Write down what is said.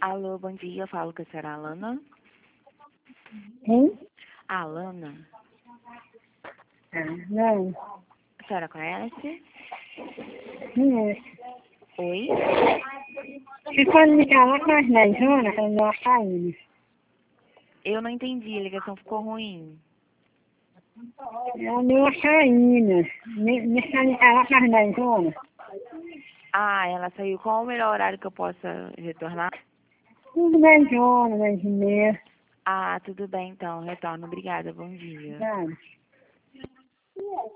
Alô, bom dia. Eu falo com a senhora Alana. Quem? A Alana. Não, A senhora conhece? não é. Oi? Você pode me falar com as 10 horas para eu sair? Eu não entendi, a ligação ficou ruim. Eu dei uma saída. Me pode falar com as 10 horas? Ah, ela saiu. Qual o melhor horário que eu possa retornar? Tudo 10 horas, 10 e meia. Ah, tudo bem então. Retorno. Obrigada. Bom dia. Sabe?